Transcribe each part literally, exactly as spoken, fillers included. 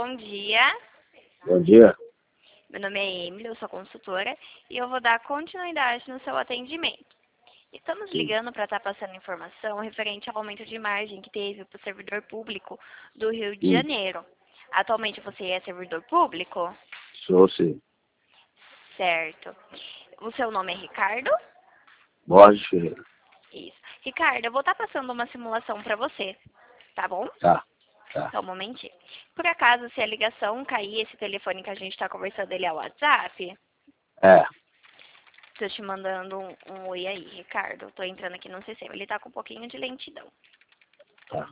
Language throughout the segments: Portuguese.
Bom dia, Bom dia. meu nome é Emily, eu sou consultora e eu vou dar continuidade no seu atendimento. Estamos Sim. ligando para estar passando informação referente ao aumento de margem que teve para o servidor público do Rio de Sim. Janeiro. Atualmente você é servidor público? Sou sim. Certo. O seu nome é Ricardo? Borges Ferreira. Isso. Ricardo, eu vou estar passando uma simulação para você, tá bom? Tá, tá. Só um momentinho. Por acaso, se a ligação cair, esse telefone que a gente está conversando, ele é o WhatsApp? É, Estou te mandando um, um oi aí, Ricardo. Estou entrando aqui no sistema. Ele está com um pouquinho de lentidão. tá.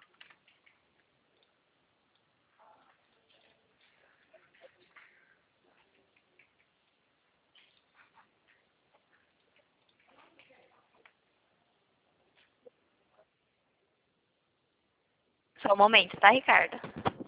Só um momento, tá, Ricardo?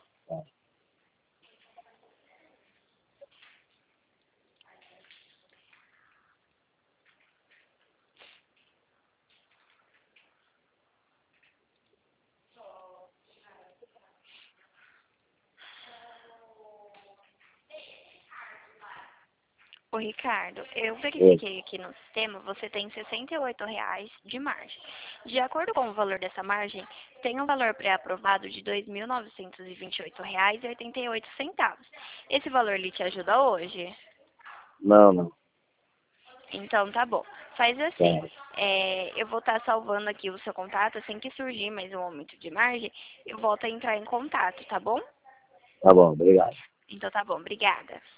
Ô, Ricardo, eu Oi. verifiquei aqui no sistema, você tem sessenta e oito reais de margem. De acordo com o valor dessa margem, tem um valor pré-aprovado de dois mil novecentos e vinte e oito reais e oitenta e oito centavos. Esse valor ele te ajuda hoje? Não, não. Então tá bom. Faz assim, Tá, é, eu vou estar salvando aqui o seu contato, assim que surgir mais um aumento de margem, eu volto a entrar em contato, tá bom? tá bom, obrigado. Então tá bom, obrigada.